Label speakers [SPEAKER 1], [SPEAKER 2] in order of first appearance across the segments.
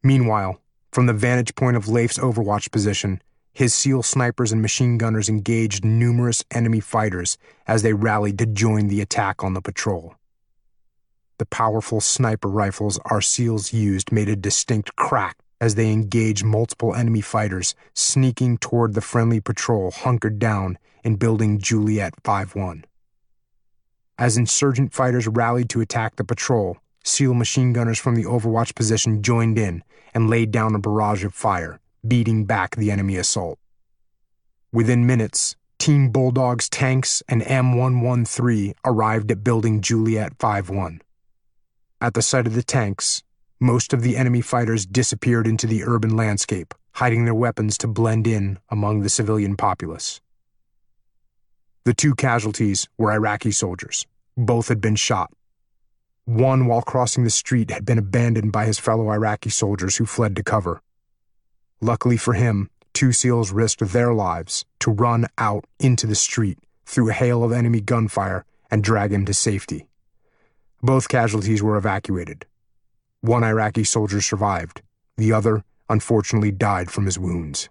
[SPEAKER 1] Meanwhile, from the vantage point of Leif's overwatch position, his SEAL snipers and machine gunners engaged numerous enemy fighters as they rallied to join the attack on the patrol. The powerful sniper rifles our SEALs used made a distinct crack as they engaged multiple enemy fighters sneaking toward the friendly patrol hunkered down in Building Juliet 5-1. As insurgent fighters rallied to attack the patrol, SEAL machine gunners from the overwatch position joined in and laid down a barrage of fire, beating back the enemy assault. Within minutes, Team Bulldog's tanks and M113 arrived at Building Juliet 5-1. At the sight of the tanks, most of the enemy fighters disappeared into the urban landscape, hiding their weapons to blend in among the civilian populace. The two casualties were Iraqi soldiers. Both had been shot. One, while crossing the street, had been abandoned by his fellow Iraqi soldiers who fled to cover. Luckily for him, two SEALs risked their lives to run out into the street through a hail of enemy gunfire and drag him to safety. Both casualties were evacuated. One Iraqi soldier survived. The other, unfortunately, died from his wounds.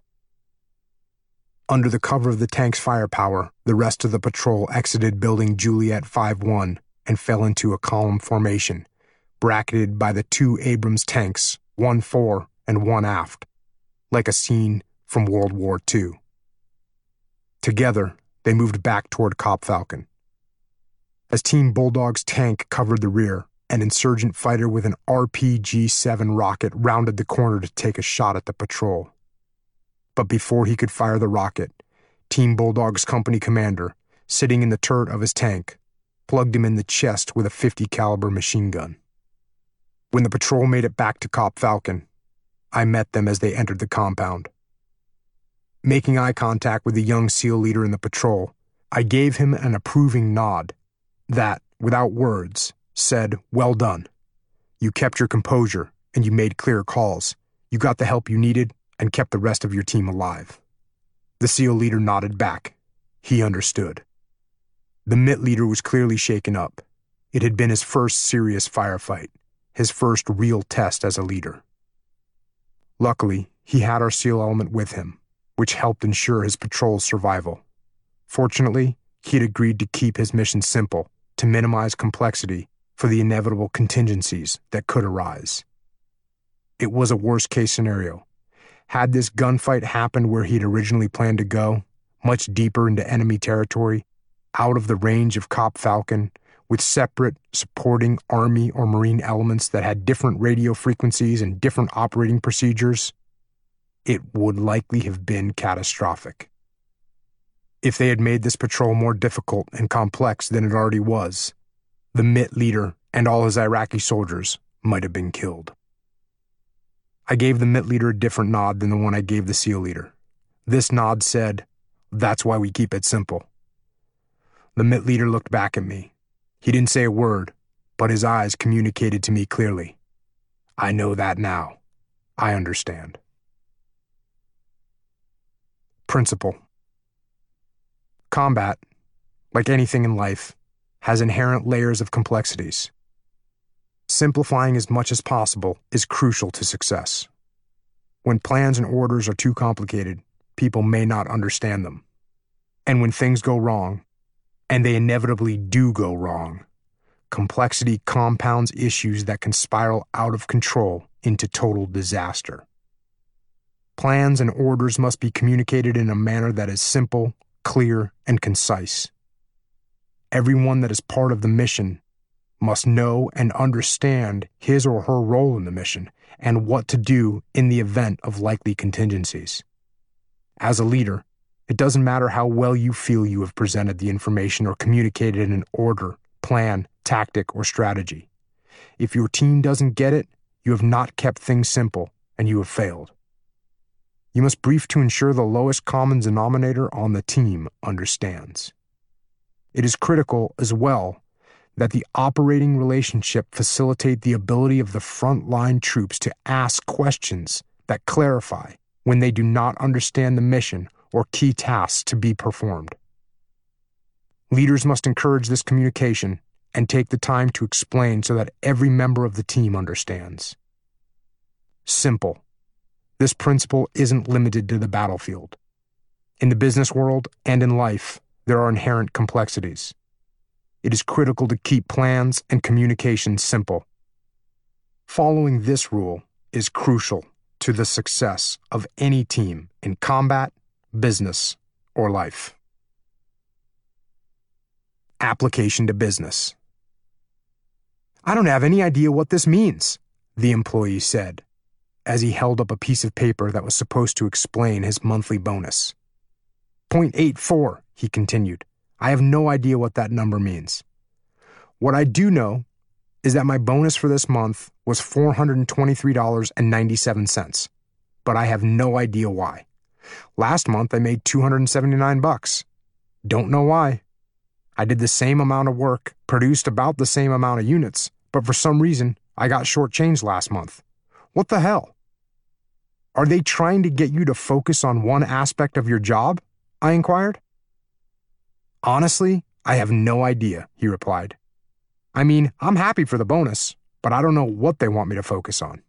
[SPEAKER 1] Under the cover of the tank's firepower, the rest of the patrol exited Building Juliet 5-1 and fell into a column formation, bracketed by the two Abrams tanks, one fore and one aft, like a scene from World War II. Together, they moved back toward Cop Falcon. As Team Bulldog's tank covered the rear, an insurgent fighter with an RPG-7 rocket rounded the corner to take a shot at the patrol. But before he could fire the rocket, Team Bulldog's company commander, sitting in the turret of his tank, plugged him in the chest with a .50 caliber machine gun. When the patrol made it back to Cop Falcon, I met them as they entered the compound. Making eye contact with the young SEAL leader in the patrol, I gave him an approving nod that, without words, said, "Well done. You kept your composure and you made clear calls. You got the help you needed and kept the rest of your team alive." The SEAL leader nodded back. He understood. The MIT leader was clearly shaken up. It had been his first serious firefight, his first real test as a leader. Luckily, he had our SEAL element with him, which helped ensure his patrol's survival. Fortunately, he had agreed to keep his mission simple, to minimize complexity for the inevitable contingencies that could arise. It was a worst-case scenario. Had this gunfight happened where he'd originally planned to go, much deeper into enemy territory, out of the range of Cop Falcon, with separate supporting Army or Marine elements that had different radio frequencies and different operating procedures, it would likely have been catastrophic. If they had made this patrol more difficult and complex than it already was, the MIT leader and all his Iraqi soldiers might have been killed. I gave the MIT leader a different nod than the one I gave the SEAL leader. This nod said, "That's why we keep it simple." The MIT leader looked back at me. He didn't say a word, but his eyes communicated to me clearly. "I know that now. I understand." Principle. Combat, like anything in life, has inherent layers of complexities. Simplifying as much as possible is crucial to success. When plans and orders are too complicated, people may not understand them. And when things go wrong, and they inevitably do go wrong, complexity compounds issues that can spiral out of control into total disaster. Plans and orders must be communicated in a manner that is simple, clear, and concise. Everyone that is part of the mission must know and understand his or her role in the mission and what to do in the event of likely contingencies. As a leader, it doesn't matter how well you feel you have presented the information or communicated an order, plan, tactic, or strategy. If your team doesn't get it, you have not kept things simple and you have failed. You must brief to ensure the lowest common denominator on the team understands. It is critical as well that the operating relationship facilitate the ability of the frontline troops to ask questions that clarify when they do not understand the mission or key tasks to be performed. Leaders must encourage this communication and take the time to explain so that every member of the team understands. simple. This principle isn't limited to the battlefield. In the business world and in life, there are inherent complexities. It is critical to keep plans and communication simple. Following this rule is crucial to the success of any team in combat, business, or life. Application to business. "I don't have any idea what this means," the employee said, as he held up a piece of paper that was supposed to explain his monthly bonus. "0.84, he continued. "I have no idea what that number means. What I do know is that my bonus for this month was $423.97, but I have no idea why. Last month I made $279. Don't know why. I did the same amount of work, produced about the same amount of units, but for some reason I got shortchanged last month. What the hell?" "Are they trying to get you to focus on one aspect of your job?" I inquired. "Honestly, I have no idea," he replied. "I mean, I'm happy for the bonus, but I don't know what they want me to focus on."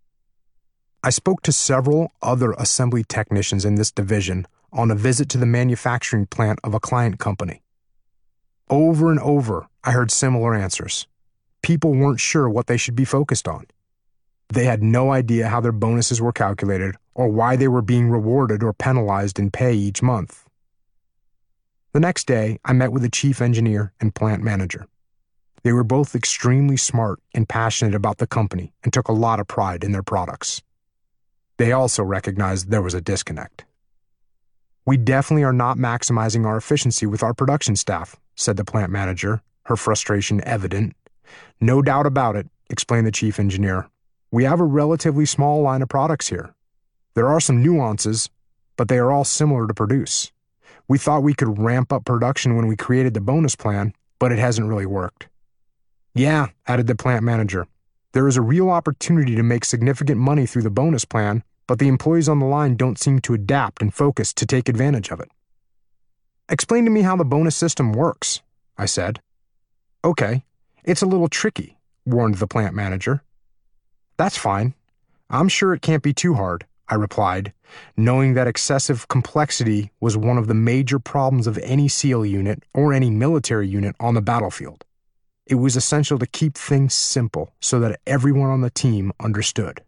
[SPEAKER 1] I spoke to several other assembly technicians in this division on a visit to the manufacturing plant of a client company. Over and over, I heard similar answers. People weren't sure what they should be focused on. They had no idea how their bonuses were calculated or why they were being rewarded or penalized in pay each month. The next day, I met with the chief engineer and plant manager. They were both extremely smart and passionate about the company and took a lot of pride in their products. They also recognized there was a disconnect. "We definitely are not maximizing our efficiency with our production staff," said the plant manager, her frustration evident. "No doubt about it," explained the chief engineer. "We have a relatively small line of products here. There are some nuances, but they are all similar to produce. We thought we could ramp up production when we created the bonus plan, but it hasn't really worked." "Yeah," added the plant manager. "There is a real opportunity to make significant money through the bonus plan, but the employees on the line don't seem to adapt and focus to take advantage of it." "Explain to me how the bonus system works," I said. "Okay, it's a little tricky," warned the plant manager. "That's fine. I'm sure it can't be too hard," I replied, knowing that excessive complexity was one of the major problems of any SEAL unit or any military unit on the battlefield. It was essential to keep things simple so that everyone on the team understood.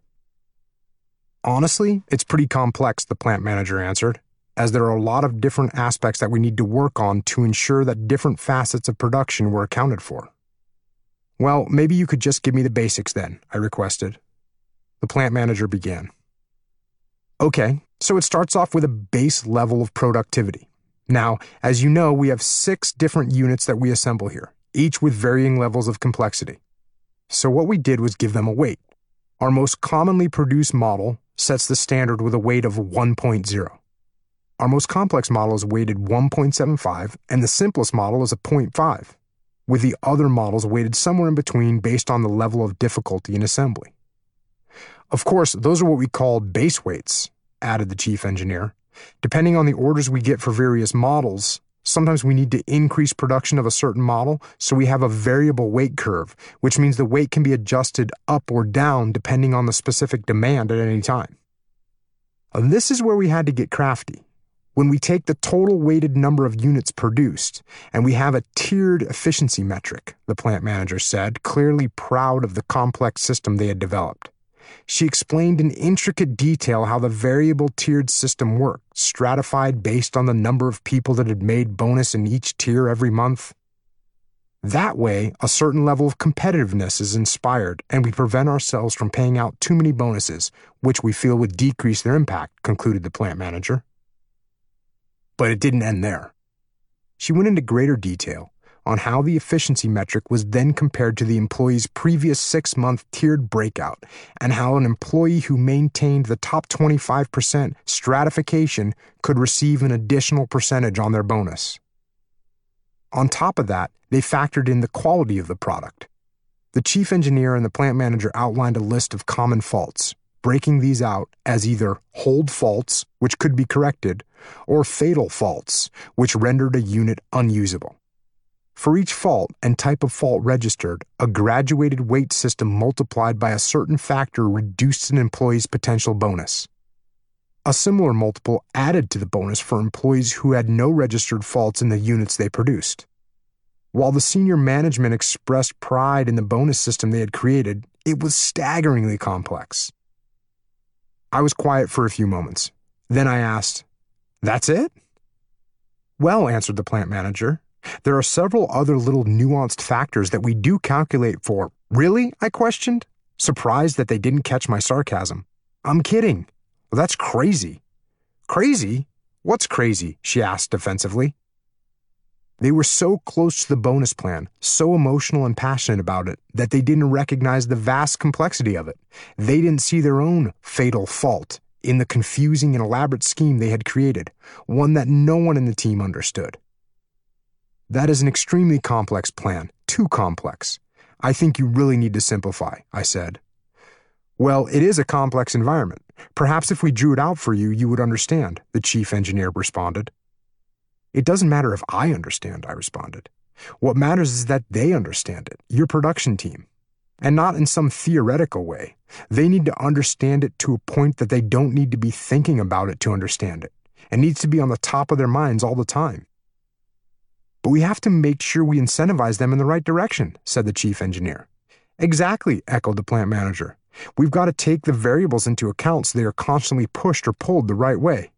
[SPEAKER 1] "Honestly, it's pretty complex," the plant manager answered, "as there are a lot of different aspects that we need to work on to ensure that different facets of production were accounted for." "Well, maybe you could just give me the basics then," I requested. The plant manager began. "Okay, so it starts off with a base level of productivity. Now, as you know, we have 6 different units that we assemble here, each with varying levels of complexity. So what we did was give them a weight. Our most commonly produced model sets the standard with a weight of 1.0. Our most complex model is weighted 1.75, and the simplest model is a 0.5, with the other models weighted somewhere in between based on the level of difficulty in assembly. Of course, those are what we call base weights," added the chief engineer. "Depending on the orders we get for various models, sometimes we need to increase production of a certain model, so we have a variable weight curve, which means the weight can be adjusted up or down depending on the specific demand at any time." And this is where we had to get crafty. When we take the total weighted number of units produced, and we have a tiered efficiency metric, the plant manager said, clearly proud of the complex system they had developed. She explained in intricate detail how the variable tiered system worked, stratified based on the number of people that had made bonus in each tier every month. That way, a certain level of competitiveness is inspired, and we prevent ourselves from paying out too many bonuses, which we feel would decrease their impact, concluded the plant manager. But it didn't end there. She went into greater detail on how the efficiency metric was then compared to the employee's previous 6-month tiered breakout, and how an employee who maintained the top 25% stratification could receive an additional percentage on their bonus. On top of that, they factored in the quality of the product. The chief engineer and the plant manager outlined a list of common faults, breaking these out as either hold faults, which could be corrected, or fatal faults, which rendered a unit unusable. For each fault and type of fault registered, a graduated weight system multiplied by a certain factor reduced an employee's potential bonus. A similar multiple added to the bonus for employees who had no registered faults in the units they produced. While the senior management expressed pride in the bonus system they had created, it was staggeringly complex. I was quiet for a few moments. Then I asked, "That's it?" "Well," answered the plant manager, "there are several other little nuanced factors that we do calculate for." "Really?" I questioned, surprised that they didn't catch my sarcasm. "I'm kidding." "Well, that's crazy." "Crazy? What's crazy?" she asked defensively. They were so close to the bonus plan, so emotional and passionate about it, that they didn't recognize the vast complexity of it. They didn't see their own fatal fault in the confusing and elaborate scheme they had created, one that no one in the team understood. "That is an extremely complex plan, too complex. I think you really need to simplify," I said. "Well, it is a complex environment. Perhaps if we drew it out for you, you would understand," the chief engineer responded. "It doesn't matter if I understand," I responded. "What matters is that they understand it, your production team. And not in some theoretical way. They need to understand it to a point that they don't need to be thinking about it to understand it. It needs to be on the top of their minds all the time." "But we have to make sure we incentivize them in the right direction," said the chief engineer. "Exactly," echoed the plant manager. "We've got to take the variables into account so they are constantly pushed or pulled the right way."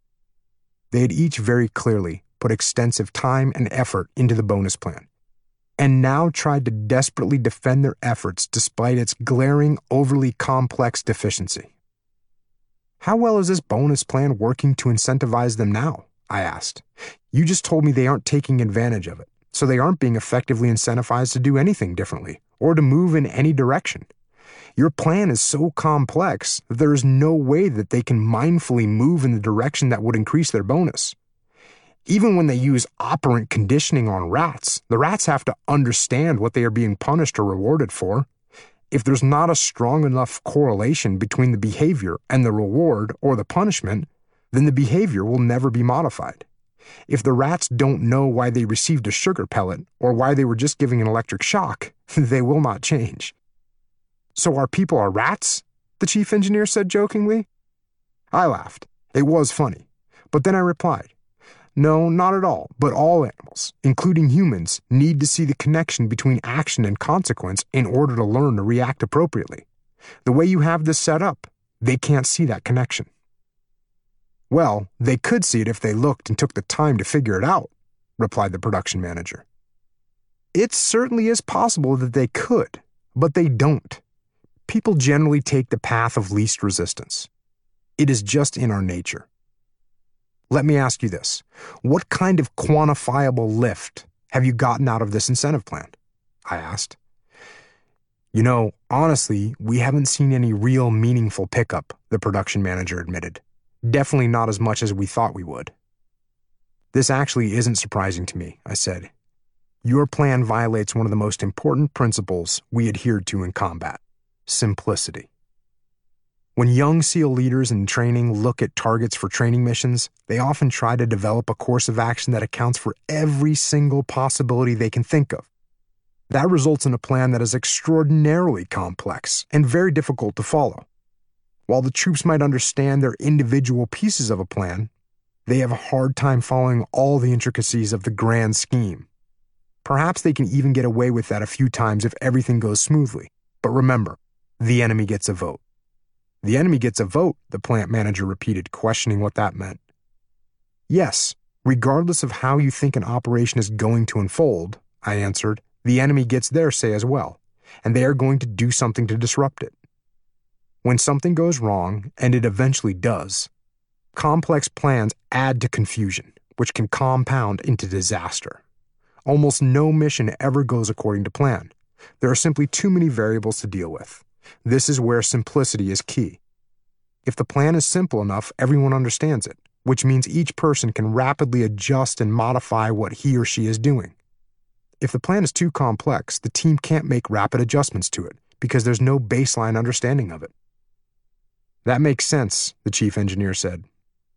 [SPEAKER 1] They had each very clearly put extensive time and effort into the bonus plan, and now tried to desperately defend their efforts despite its glaring, overly complex deficiency. "How well is this bonus plan working to incentivize them now?" I asked. "You just told me they aren't taking advantage of it, so they aren't being effectively incentivized to do anything differently or to move in any direction. Your plan is so complex that there is no way that they can mindfully move in the direction that would increase their bonus. Even when they use operant conditioning on rats, the rats have to understand what they are being punished or rewarded for. If there's not a strong enough correlation between the behavior and the reward or the punishment, then the behavior will never be modified. If the rats don't know why they received a sugar pellet or why they were just giving an electric shock, they will not change." "So our people are rats?" the chief engineer said jokingly. I laughed. It was funny. But then I replied, "No, not at all, but all animals, including humans, need to see the connection between action and consequence in order to learn to react appropriately. The way you have this set up, they can't see that connection." "Well, they could see it if they looked and took the time to figure it out," replied the production manager. "It certainly is possible that they could, but they don't. People generally take the path of least resistance. It is just in our nature. Let me ask you this. What kind of quantifiable lift have you gotten out of this incentive plan?" I asked. Honestly, we haven't seen any real meaningful pickup," the production manager admitted. "Definitely not as much as we thought we would." "This actually isn't surprising to me," I said. "Your plan violates one of the most important principles we adhered to in combat: simplicity. When young SEAL leaders in training look at targets for training missions, they often try to develop a course of action that accounts for every single possibility they can think of. That results in a plan that is extraordinarily complex and very difficult to follow. While the troops might understand their individual pieces of a plan, they have a hard time following all the intricacies of the grand scheme. Perhaps they can even get away with that a few times if everything goes smoothly. But remember, the enemy gets a vote." "The enemy gets a vote," the plant manager repeated, questioning what that meant. "Yes, regardless of how you think an operation is going to unfold," I answered, "the enemy gets their say as well, and they are going to do something to disrupt it. When something goes wrong, and it eventually does, complex plans add to confusion, which can compound into disaster. Almost no mission ever goes according to plan. There are simply too many variables to deal with. This is where simplicity is key. If the plan is simple enough, everyone understands it, which means each person can rapidly adjust and modify what he or she is doing. If the plan is too complex, the team can't make rapid adjustments to it because there's no baseline understanding of it." "That makes sense," the chief engineer said.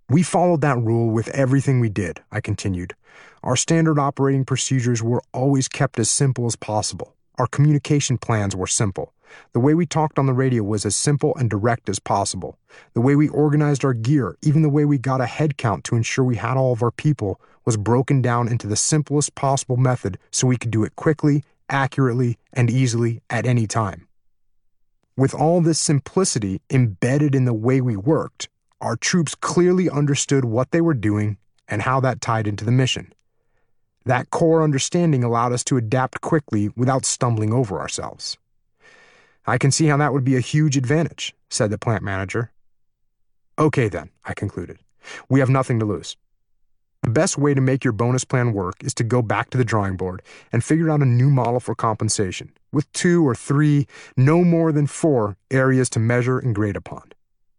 [SPEAKER 1] We followed that rule with everything we did, I continued. Our standard operating procedures were always kept as simple as possible. Our communication plans were simple. The way we talked on the radio was as simple and direct as possible. The way we organized our gear, even the way we got a head count to ensure we had all of our people, was broken down into the simplest possible method so we could do it quickly, accurately, and easily at any time. With all this simplicity embedded in the way we worked, our troops clearly understood what they were doing and how that tied into the mission. That core understanding allowed us to adapt quickly without stumbling over ourselves. I can see how that would be a huge advantage, said the plant manager. Okay then, I concluded. We have nothing to lose. The best way to make your bonus plan work is to go back to the drawing board and figure out a new model for compensation, with 2 or 3, no more than 4 areas to measure and grade upon.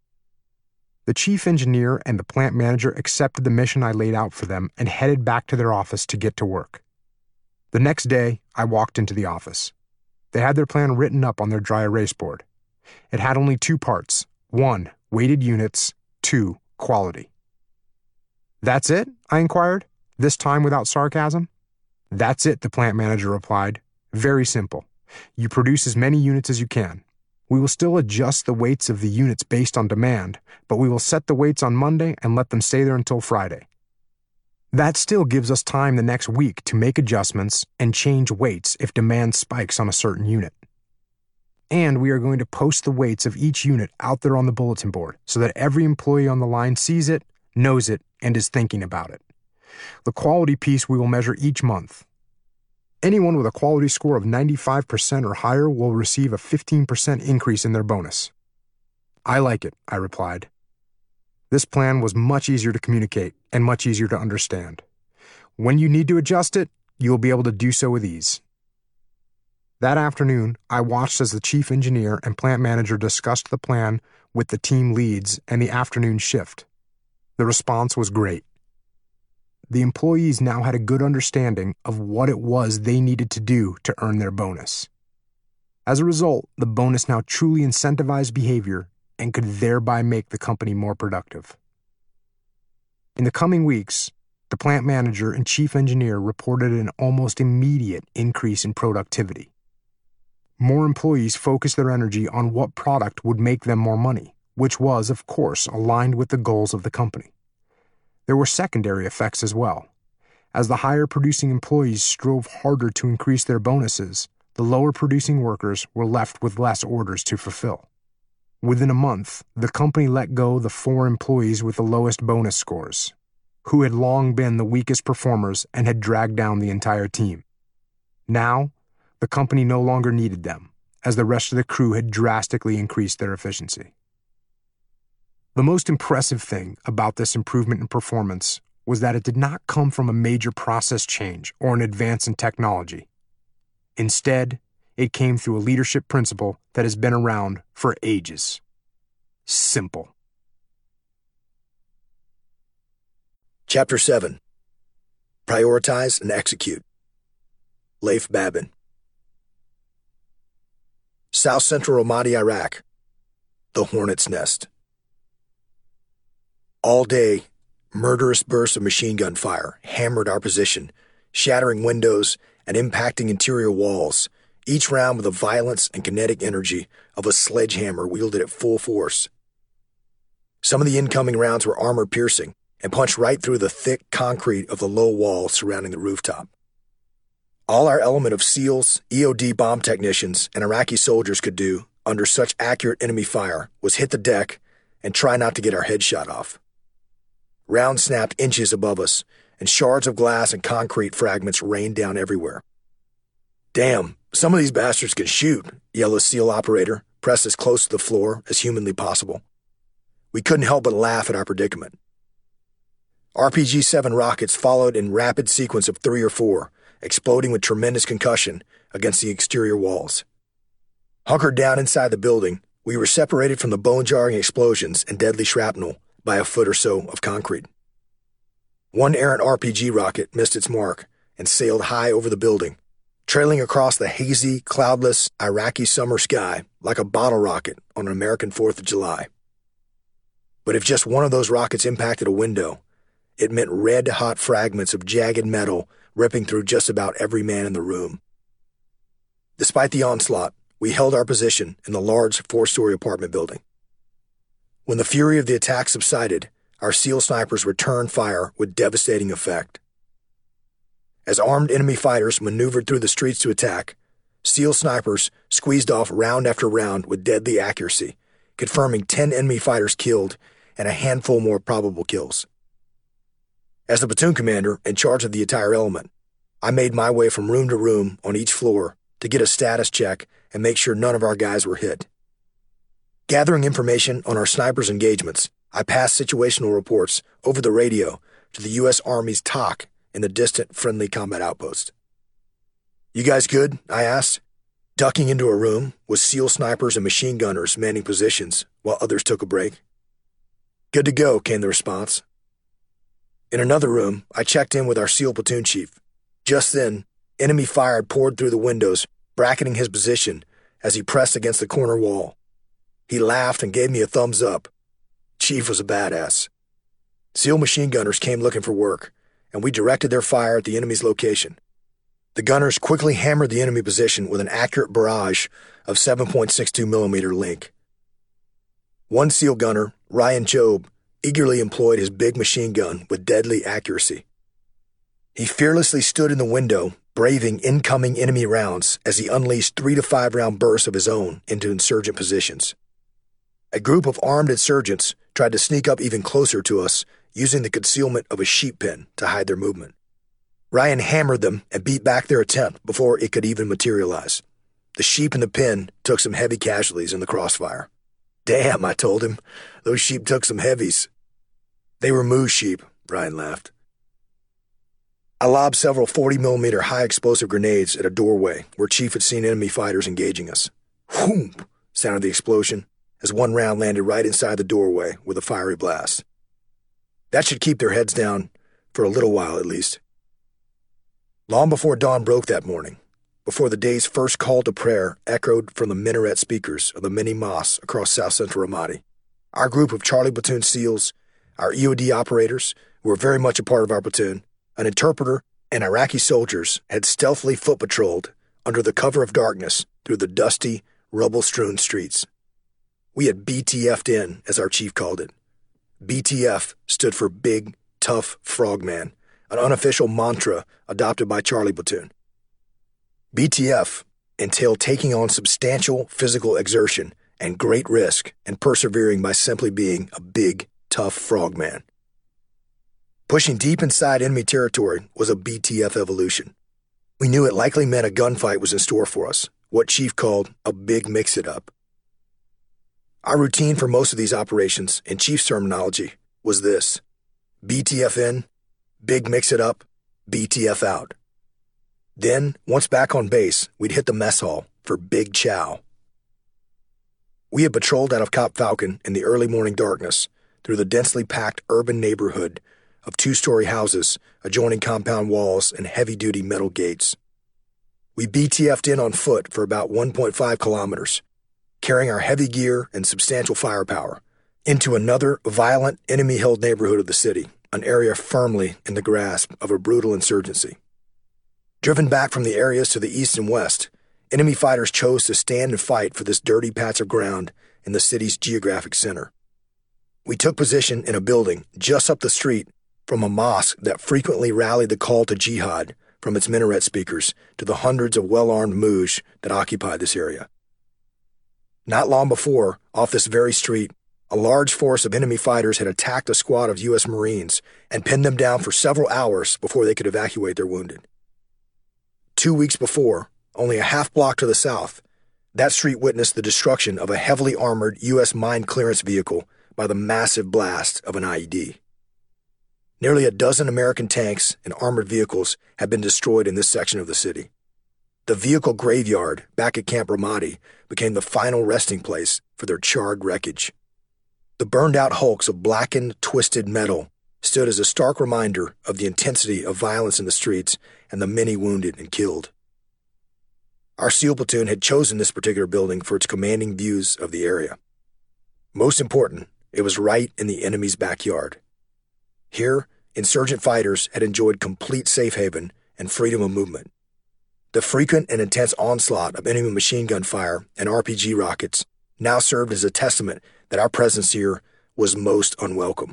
[SPEAKER 1] The chief engineer and the plant manager accepted the mission I laid out for them and headed back to their office to get to work. The next day, I walked into the office. They had their plan written up on their dry erase board. It had only 2 parts. 1, weighted units. 2, quality. That's it? I inquired, this time without sarcasm. That's it, the plant manager replied. Very simple. You produce as many units as you can. We will still adjust the weights of the units based on demand, but we will set the weights on Monday and let them stay there until Friday. That still gives us time the next week to make adjustments and change weights if demand spikes on a certain unit. And we are going to post the weights of each unit out there on the bulletin board so that every employee on the line sees it, knows it, and is thinking about it. The quality piece we will measure each month. Anyone with a quality score of 95% or higher will receive a 15% increase in their bonus. I like it, I replied. This plan was much easier to communicate and much easier to understand. When you need to adjust it, you will be able to do so with ease. That afternoon, I watched as the chief engineer and plant manager discussed the plan with the team leads and the afternoon shift. The response was great. The employees now had a good understanding of what it was they needed to do to earn their bonus. As a result, the bonus now truly incentivized behavior and could thereby make the company more productive. In the coming weeks, the plant manager and chief engineer reported an almost immediate increase in productivity. More employees focused their energy on what product would make them more money, which was, of course, aligned with the goals of the company. There were secondary effects as well. As the higher-producing employees strove harder to increase their bonuses, the lower-producing workers were left with less orders to fulfill. Within a month, the company let go the 4 employees with the lowest bonus scores, who had long been the weakest performers and had dragged down the entire team. Now, the company no longer needed them, as the rest of the crew had drastically increased their efficiency. The most impressive thing about this improvement in performance was that it did not come from a major process change or an advance in technology. Instead, it came through a leadership principle that has been around for ages. Simple.
[SPEAKER 2] Chapter 7. Prioritize and Execute. Leif Babin. South Central Ramadi, Iraq. The Hornet's Nest. All day, murderous bursts of machine gun fire hammered our position, shattering windows and impacting interior walls, each round with the violence and kinetic energy of a sledgehammer wielded at full force. Some of the incoming rounds were armor-piercing and punched right through the thick concrete of the low wall surrounding the rooftop. All our element of SEALs, EOD bomb technicians, and Iraqi soldiers could do, under such accurate enemy fire, was hit the deck and try not to get our head shot off. Rounds snapped inches above us, and shards of glass and concrete fragments rained down everywhere. "Damn, some of these bastards can shoot," yelled a SEAL operator, pressed as close to the floor as humanly possible. We couldn't help but laugh at our predicament. RPG-7 rockets followed in rapid sequence of 3 or 4, exploding with tremendous concussion against the exterior walls. Hunkered down inside the building, we were separated from the bone-jarring explosions and deadly shrapnel by a foot or so of concrete. One errant RPG rocket missed its mark and sailed high over the building, trailing across the hazy, cloudless Iraqi summer sky like a bottle rocket on an American 4th of July. But if just one of those rockets impacted a window, it meant red-hot fragments of jagged metal ripping through just about every man in the room. Despite the onslaught, we held our position in the large 4-story apartment building. When the fury of the attack subsided, our SEAL snipers returned fire with devastating effect. As armed enemy fighters maneuvered through the streets to attack, SEAL snipers squeezed off round after round with deadly accuracy, confirming 10 enemy fighters killed and a handful more probable kills. As the platoon commander in charge of the entire element, I made my way from room to room on each floor to get a status check and make sure none of our guys were hit. Gathering information on our snipers' engagements, I passed situational reports over the radio to the U.S. Army's TOC in the distant friendly combat outpost. "You guys good?" I asked, ducking into a room with SEAL snipers and machine gunners manning positions while others took a break. "Good to go," came the response. In another room, I checked in with our SEAL platoon chief. Just then, enemy fire had poured through the windows, bracketing his position as he pressed against the corner wall. He laughed and gave me a thumbs up. Chief was a badass. SEAL machine gunners came looking for work, and we directed their fire at the enemy's location. The gunners quickly hammered the enemy position with an accurate barrage of 7.62 millimeter link. One SEAL gunner, Ryan Job, eagerly employed his big machine gun with deadly accuracy. He fearlessly stood in the window, braving incoming enemy rounds as he unleashed 3 to 5 round bursts of his own into insurgent positions. A group of armed insurgents tried to sneak up even closer to us, using the concealment of a sheep pen to hide their movement. Ryan hammered them and beat back their attempt before it could even materialize. The sheep in the pen took some heavy casualties in the crossfire. "Damn," I told him, "those sheep took some heavies." "They were moose sheep," Ryan laughed. I lobbed several 40mm high-explosive grenades at a doorway where Chief had seen enemy fighters engaging us. "Whoom!" sounded the explosion as one round landed right inside the doorway with a fiery blast. That should keep their heads down for a little while at least. Long before dawn broke that morning, before the day's first call to prayer echoed from the minaret speakers of the many mosques across south-central Ramadi, our group of Charlie Platoon SEALs, our EOD operators, who were very much a part of our platoon, an interpreter, and Iraqi soldiers had stealthily foot patrolled under the cover of darkness through the dusty, rubble-strewn streets. We had BTF'd in, as our chief called it. BTF stood for Big, Tough Frogman, an unofficial mantra adopted by Charlie Platoon. BTF entailed taking on substantial physical exertion and great risk and persevering by simply being a big, tough frogman. Pushing deep inside enemy territory was a BTF evolution. We knew it likely meant a gunfight was in store for us, what Chief called a big mix-it-up. Our routine for most of these operations, in Chief's terminology, was this: BTF in, big mix-it-up, BTF out. Then, once back on base, we'd hit the mess hall for Big Chow. We had patrolled out of Cop Falcon in the early morning darkness through the densely packed urban neighborhood of 2-story houses adjoining compound walls and heavy-duty metal gates. We BTF'd in on foot for about 1.5 kilometers, carrying our heavy gear and substantial firepower into another violent enemy-held neighborhood of the city, an area firmly in the grasp of a brutal insurgency. Driven back from the areas to the east and west, enemy fighters chose to stand and fight for this dirty patch of ground in the city's geographic center. We took position in a building just up the street from a mosque that frequently rallied the call to jihad from its minaret speakers to the hundreds of well-armed Mujahs that occupied this area. Not long before, off this very street, a large force of enemy fighters had attacked a squad of U.S. Marines and pinned them down for several hours before they could evacuate their wounded. 2 weeks before, only a half block to the south, that street witnessed the destruction of a heavily armored U.S. mine clearance vehicle by the massive blast of an IED. Nearly a dozen American tanks and armored vehicles had been destroyed in this section of the city. The vehicle graveyard back at Camp Ramadi became the final resting place for their charred wreckage. The burned-out hulks of blackened, twisted metal stood as a stark reminder of the intensity of violence in the streets and the many wounded and killed. Our SEAL platoon had chosen this particular building for its commanding views of the area. Most important, It was right in the enemy's backyard. Here, insurgent fighters had enjoyed complete safe haven and freedom of movement. The frequent and intense onslaught of enemy machine gun fire and RPG rockets now served as a testament that our presence here was most unwelcome.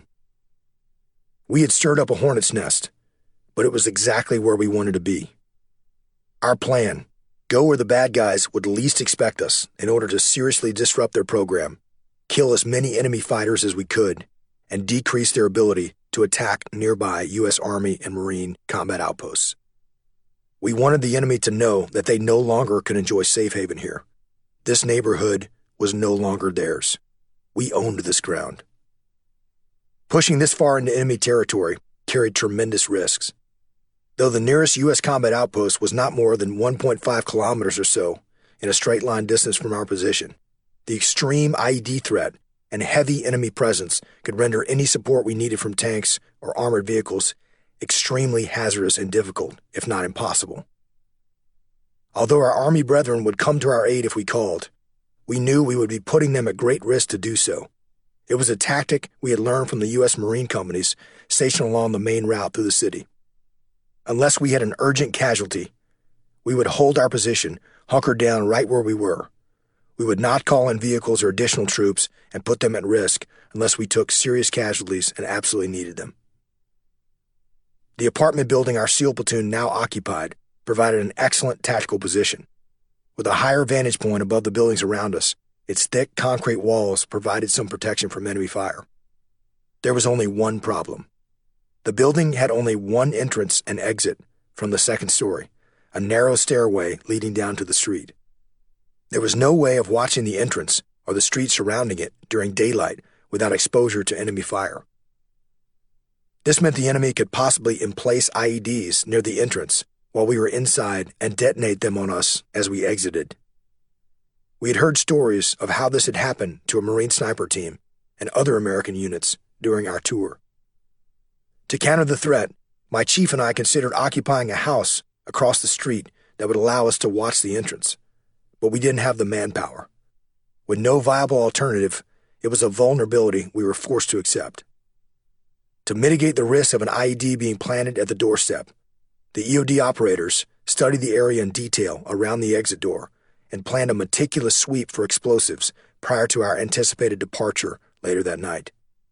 [SPEAKER 2] We had stirred up a hornet's nest, but it was exactly where we wanted to be. Our plan: go where the bad guys would least expect us in order to seriously disrupt their program, kill as many enemy fighters as we could, and decrease their ability to attack nearby U.S. Army and Marine combat outposts. We wanted the enemy to know that they no longer could enjoy safe haven here. This neighborhood was no longer theirs. We owned this ground. Pushing this far into enemy territory carried tremendous risks. Though the nearest U.S. combat outpost was not more than 1.5 kilometers or so in a straight line distance from our position, the extreme IED threat and heavy enemy presence could render any support we needed from tanks or armored vehicles extremely hazardous and difficult, if not impossible. Although our Army brethren would come to our aid if we called, we knew we would be putting them at great risk to do so. It was a tactic we had learned from the U.S. Marine companies stationed along the main route through the city. Unless we had an urgent casualty, we would hold our position, hunkered down right where we were. We would not call in vehicles or additional troops and put them at risk unless we took serious casualties and absolutely needed them. The apartment building our SEAL platoon now occupied provided an excellent tactical position. With a higher vantage point above the buildings around us, its thick concrete walls provided some protection from enemy fire. There was only one problem. The building had only one entrance and exit from the second story, a narrow stairway leading down to the street. There was no way of watching the entrance or the street surrounding it during daylight without exposure to enemy fire. This meant the enemy could possibly emplace IEDs near the entrance while we were inside and detonate them on us as we exited. We had heard stories of how this had happened to a Marine sniper team and other American units during our tour. To counter the threat, my chief and I considered occupying a house across the street that would allow us to watch the entrance, but we didn't have the manpower. With no viable alternative, it was a vulnerability we were forced to accept. To mitigate the risk of an IED being planted at the doorstep, the EOD operators studied the area in detail around the exit door and planned a meticulous sweep for explosives prior to our anticipated departure later that night.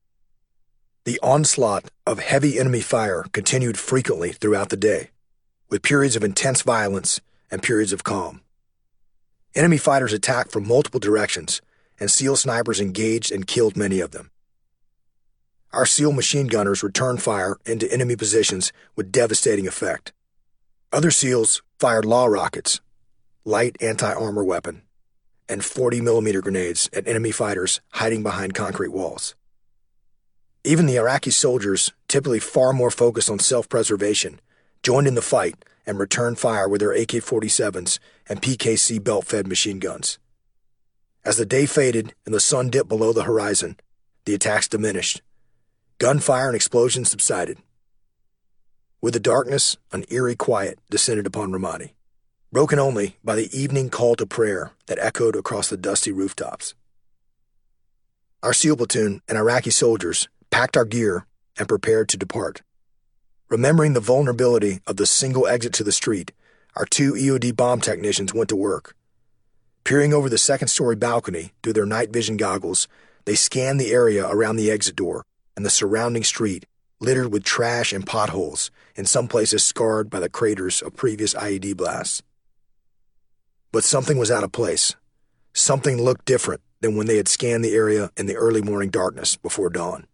[SPEAKER 2] The onslaught of heavy enemy fire continued frequently throughout the day, with periods of intense violence and periods of calm. Enemy fighters attacked from multiple directions, and SEAL snipers engaged and killed many of them. Our SEAL machine gunners returned fire into enemy positions with devastating effect. Other SEALs fired law rockets, light anti-armor weapon, and 40mm grenades at enemy fighters hiding behind concrete walls. Even the Iraqi soldiers, typically far more focused on self-preservation, joined in the fight and returned fire with their AK-47s and PKC belt-fed machine guns. As the day faded and the sun dipped below the horizon, the attacks diminished. Gunfire and explosions subsided. With the darkness, an eerie quiet descended upon Ramadi, broken only by the evening call to prayer that echoed across the dusty rooftops. Our SEAL platoon and Iraqi soldiers packed our gear and prepared to depart. Remembering the vulnerability of the single exit to the street, our 2 EOD bomb technicians went to work. Peering over the second-story balcony through their night vision goggles, they scanned the area around the exit door and the surrounding street, littered with trash and potholes, in some places scarred by the craters of previous IED blasts. But something was out of place. Something looked different than when they had scanned the area in the early morning darkness before dawn.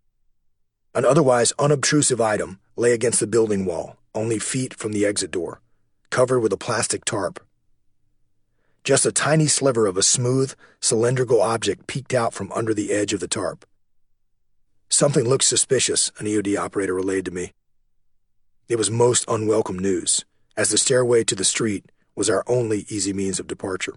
[SPEAKER 2] An otherwise unobtrusive item lay against the building wall, only feet from the exit door, covered with a plastic tarp. Just a tiny sliver of a smooth, cylindrical object peeked out from under the edge of the tarp. Something looked suspicious, an EOD operator relayed to me. It was most unwelcome news, as the stairway to the street was our only easy means of departure.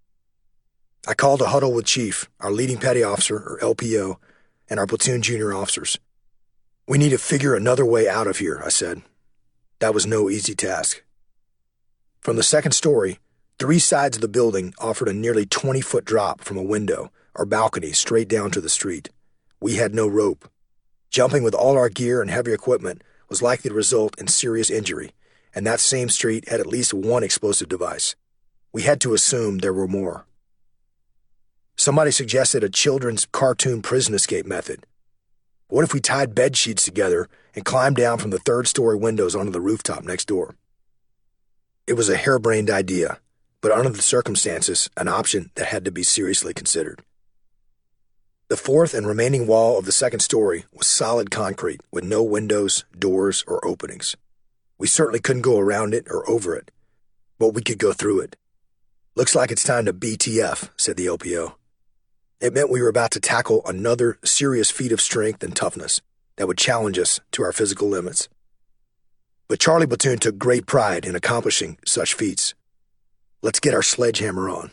[SPEAKER 2] I called a huddle with Chief, our leading petty officer, or LPO, and our platoon junior officers. "We need to figure another way out of here," I said. That was no easy task. From the second story, 3 sides of the building offered a nearly 20-foot drop from a window or balcony straight down to the street. we had no rope. Jumping with all our gear and heavy equipment was likely to result in serious injury, and that same street had at least one explosive device. We had to assume there were more. Somebody suggested a children's cartoon prison escape method. What if we tied bed sheets together and climbed down from the third-story windows onto the rooftop next door? It was a harebrained idea, but under the circumstances, an option that had to be seriously considered. The fourth and remaining wall of the second story was solid concrete with no windows, doors, or openings. We certainly couldn't go around it or over it, but we could go through it. "Looks like it's time to BTF," said the LPO. It meant we were about to tackle another serious feat of strength and toughness that would challenge us to our physical limits. But Charlie Platoon took great pride in accomplishing such feats. "Let's get our sledgehammer on."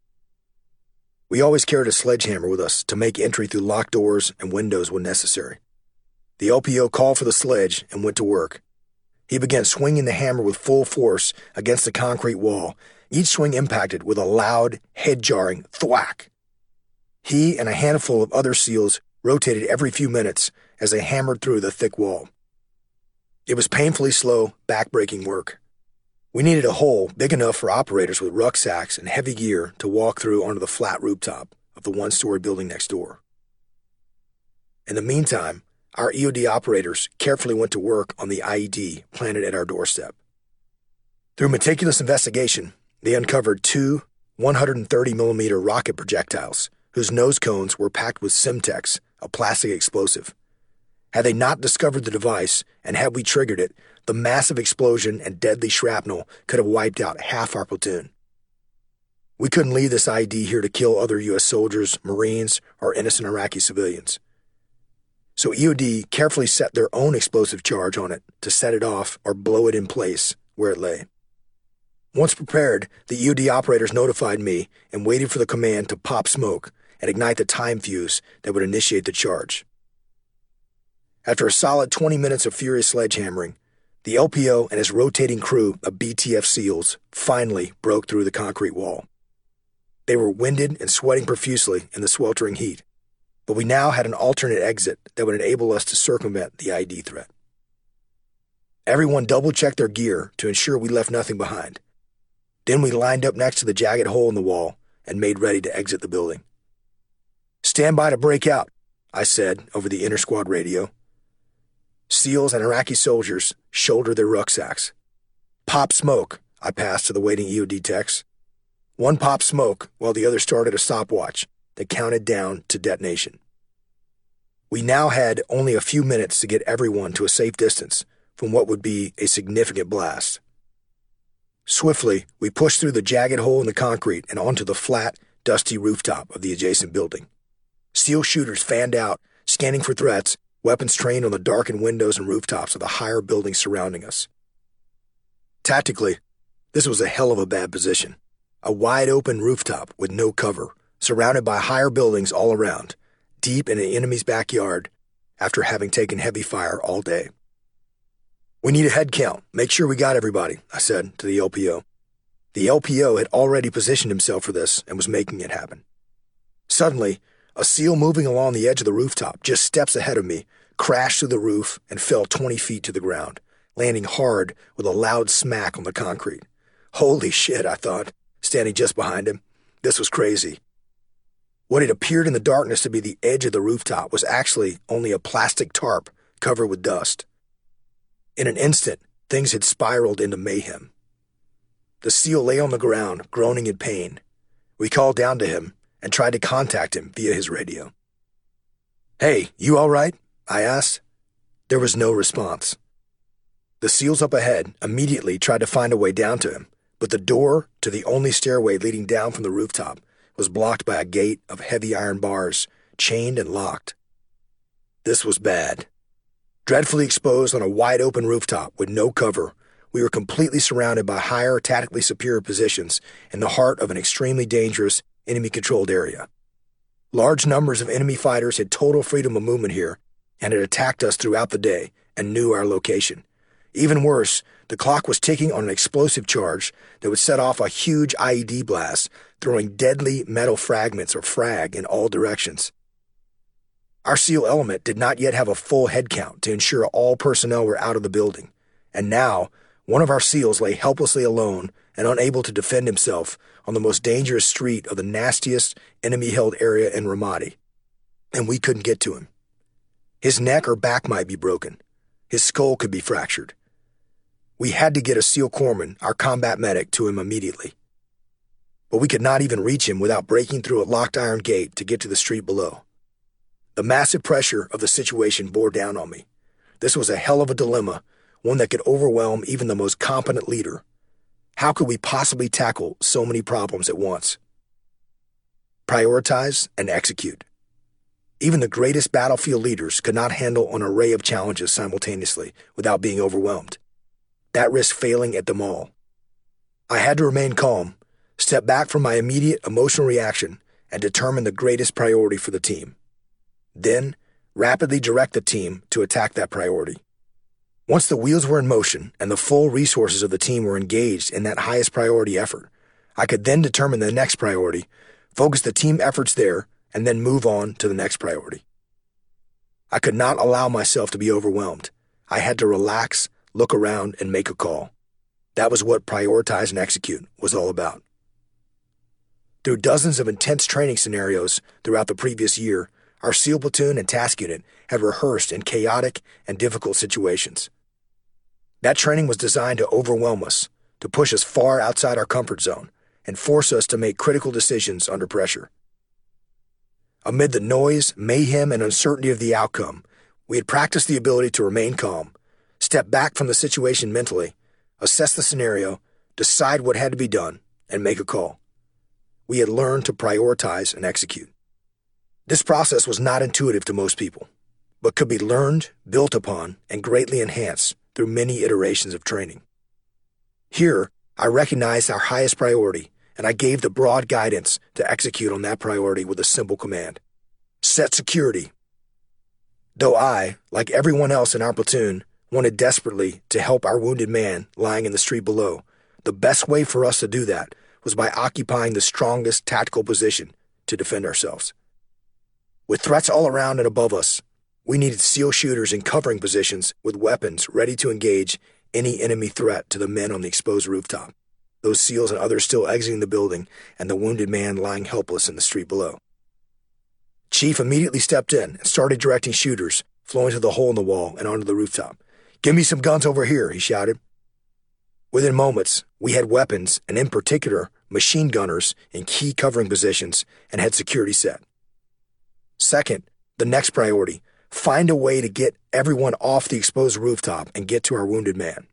[SPEAKER 2] We always carried a sledgehammer with us to make entry through locked doors and windows when necessary. The LPO called for the sledge and went to work. He began swinging the hammer with full force against the concrete wall, each swing impacted with a loud, head-jarring thwack. He and a handful of other SEALs rotated every few minutes as they hammered through the thick wall. It was painfully slow, back-breaking work. We needed a hole big enough for operators with rucksacks and heavy gear to walk through onto the flat rooftop of the one-story building next door. In the meantime, our EOD operators carefully went to work on the IED planted at our doorstep. Through meticulous investigation, they uncovered two 130-millimeter rocket projectiles whose nose cones were packed with Simtex, a plastic explosive. Had they not discovered the device, and had we triggered it, the massive explosion and deadly shrapnel could have wiped out half our platoon. We couldn't leave this IED here to kill other U.S. soldiers, Marines, or innocent Iraqi civilians. So EOD carefully set their own explosive charge on it to set it off or blow it in place where it lay. Once prepared, the EOD operators notified me and waited for the command to pop smoke and ignite the time fuse that would initiate the charge. After a solid 20 minutes of furious sledgehammering, the LPO and his rotating crew of BTF SEALs finally broke through the concrete wall. They were winded and sweating profusely in the sweltering heat, but we now had an alternate exit that would enable us to circumvent the ID threat. Everyone double-checked their gear to ensure we left nothing behind. Then we lined up next to the jagged hole in the wall and made ready to exit the building. "Stand by to break out," I said over the inter-squad radio. SEALs and Iraqi soldiers shouldered their rucksacks. "Pop smoke," I passed to the waiting EOD techs. One popped smoke while the other started a stopwatch that counted down to detonation. We now had only a few minutes to get everyone to a safe distance from what would be a significant blast. Swiftly, we pushed through the jagged hole in the concrete and onto the flat, dusty rooftop of the adjacent building. SEAL shooters fanned out, scanning for threats, weapons trained on the darkened windows and rooftops of the higher buildings surrounding us. Tactically, this was a hell of a bad position. A wide-open rooftop with no cover, surrounded by higher buildings all around, deep in an enemy's backyard after having taken heavy fire all day. "We need a head count. Make sure we got everybody," I said to the LPO. The LPO had already positioned himself for this and was making it happen. Suddenly, a SEAL moving along the edge of the rooftop just steps ahead of me, crashed through the roof, and fell 20 feet to the ground, landing hard with a loud smack on the concrete. Holy shit, I thought, standing just behind him. This was crazy. What had appeared in the darkness to be the edge of the rooftop was actually only a plastic tarp covered with dust. In an instant, things had spiraled into mayhem. The SEAL lay on the ground, groaning in pain. We called down to him and tried to contact him via his radio. "Hey, you all right?" I asked. There was no response. The SEALs up ahead immediately tried to find a way down to him, but the door to the only stairway leading down from the rooftop was blocked by a gate of heavy iron bars, chained and locked. This was bad. Dreadfully exposed on a wide-open rooftop with no cover, we were completely surrounded by higher, tactically superior positions in the heart of an extremely dangerous, enemy-controlled area. Large numbers of enemy fighters had total freedom of movement here and had attacked us throughout the day and knew our location. Even worse, the clock was ticking on an explosive charge that would set off a huge IED blast, throwing deadly metal fragments or frag in all directions. Our Our SEAL element did not yet have a full head count to ensure all personnel were out of the building, and now one of our SEALs lay helplessly alone and unable to defend himself on the most dangerous street of the nastiest enemy-held area in Ramadi, and we couldn't get to him. His neck or back might be broken. His skull could be fractured. We had to get a SEAL corpsman, our combat medic, to him immediately. But we could not even reach him without breaking through a locked iron gate to get to the street below. The massive pressure of the situation bore down on me. This was a hell of a dilemma, one that could overwhelm even the most competent leader. How could we possibly tackle so many problems at once? Prioritize and execute. Even the greatest battlefield leaders could not handle an array of challenges simultaneously without being overwhelmed. That risked failing at them all. I had to remain calm, step back from my immediate emotional reaction, and determine the greatest priority for the team. Then, rapidly direct the team to attack that priority. Once the wheels were in motion and the full resources of the team were engaged in that highest priority effort, I could then determine the next priority, focus the team efforts there, and then move on to the next priority. I could not allow myself to be overwhelmed. I had to relax, look around, and make a call. That was what prioritize and execute was all about. Through dozens of intense training scenarios throughout the previous year, our SEAL platoon and task unit had rehearsed in chaotic and difficult situations. That training was designed to overwhelm us, to push us far outside our comfort zone, and force us to make critical decisions under pressure. Amid the noise, mayhem, and uncertainty of the outcome, we had practiced the ability to remain calm, step back from the situation mentally, assess the scenario, decide what had to be done, and make a call. We had learned to prioritize and execute. This process was not intuitive to most people, but could be learned, built upon, and greatly enhanced through many iterations of training. Here, I recognized our highest priority, and I gave the broad guidance to execute on that priority with a simple command: set security. Though I, like everyone else in our platoon, wanted desperately to help our wounded man lying in the street below, the best way for us to do that was by occupying the strongest tactical position to defend ourselves. With threats all around and above us, we needed SEAL shooters in covering positions with weapons ready to engage any enemy threat to the men on the exposed rooftop, those SEALs and others still exiting the building, and the wounded man lying helpless in the street below. Chief immediately stepped in and started directing shooters flowing through the hole in the wall and onto the rooftop. "Give me some guns over here," he shouted. Within moments, we had weapons, and in particular, machine gunners in key covering positions and had security set. Second, the next priority: find a way to get everyone off the exposed rooftop and get to our wounded man.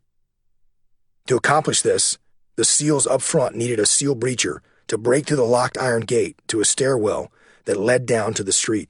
[SPEAKER 2] To accomplish this, the SEALs up front needed a SEAL breacher to break through the locked iron gate to a stairwell that led down to the street.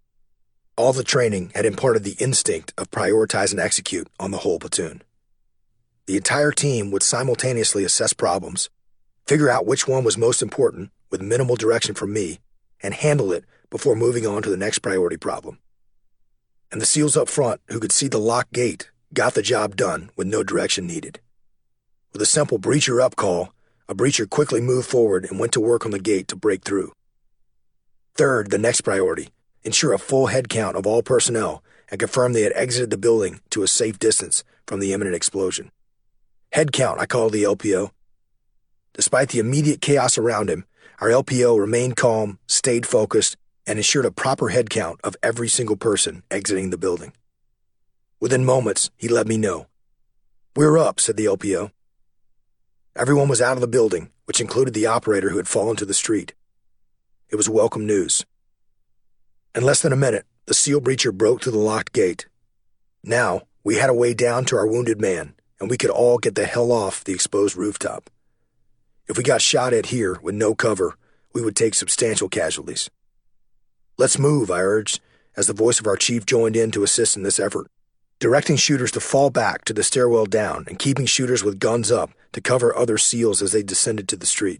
[SPEAKER 2] All the training had imparted the instinct of prioritize and execute on the whole platoon. The entire team would simultaneously assess problems, figure out which one was most important with minimal direction from me, and handle it before moving on to the next priority problem. And the SEALs up front, who could see the locked gate, got the job done with no direction needed. With a simple breacher up call, a breacher quickly moved forward and went to work on the gate to break through. Third, the next priority: ensure a full head count of all personnel and confirm they had exited the building to a safe distance from the imminent explosion. Head count, I called the LPO. Despite the immediate chaos around him, our LPO remained calm, stayed focused, and ensured a proper head count of every single person exiting the building. Within moments, he let me know. "We're up," said the LPO. Everyone was out of the building, which included the operator who had fallen to the street. It was welcome news. In less than a minute, the SEAL breacher broke through the locked gate. Now, we had a way down to our wounded man, and we could all get the hell off the exposed rooftop. If we got shot at here with no cover, we would take substantial casualties. "Let's move," I urged, as the voice of our chief joined in to assist in this effort, directing shooters to fall back to the stairwell down and keeping shooters with guns up to cover other SEALs as they descended to the street.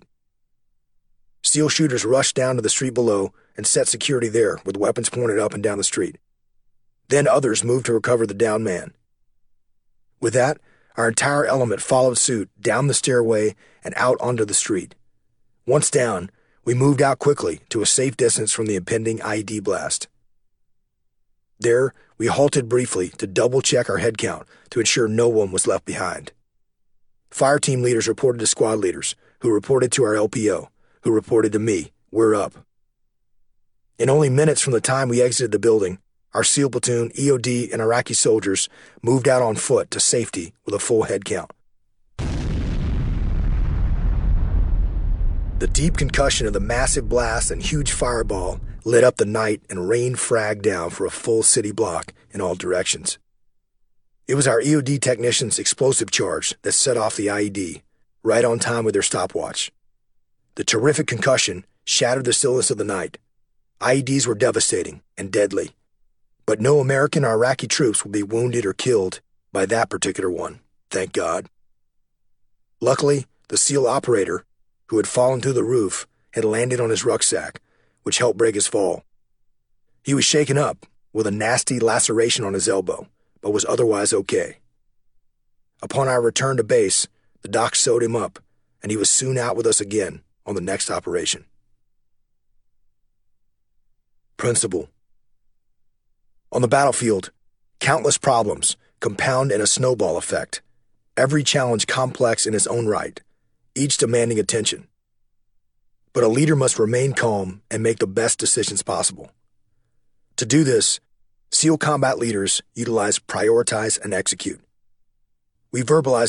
[SPEAKER 2] SEAL shooters rushed down to the street below and set security there with weapons pointed up and down the street. Then others moved to recover the downed man. With that, our entire element followed suit down the stairway and out onto the street. Once down, we moved out quickly to a safe distance from the impending IED blast. There, we halted briefly to double-check our head count to ensure no one was left behind. Fire team leaders reported to squad leaders, who reported to our LPO, who reported to me. We're up. In only minutes from the time we exited the building, our SEAL platoon, EOD, and Iraqi soldiers moved out on foot to safety with a full head count. The deep concussion of the massive blast and huge fireball lit up the night and rained frag down for a full city block in all directions. It was our EOD technicians' explosive charge that set off the IED, right on time with their stopwatch. The terrific concussion shattered the stillness of the night. IEDs were devastating and deadly, but no American or Iraqi troops would be wounded or killed by that particular one, thank God. Luckily, the SEAL operator, who had fallen through the roof, had landed on his rucksack, which helped break his fall. He was shaken up with a nasty laceration on his elbow, but was otherwise okay. Upon our return to base, the doc sewed him up, and he was soon out with us again on the next operation. Principle. On the battlefield, countless problems compound in a snowball effect, every challenge complex in its own right, each demanding attention. But a leader must remain calm and make the best decisions possible. To do this, SEAL combat leaders utilize prioritize and execute. We verbalize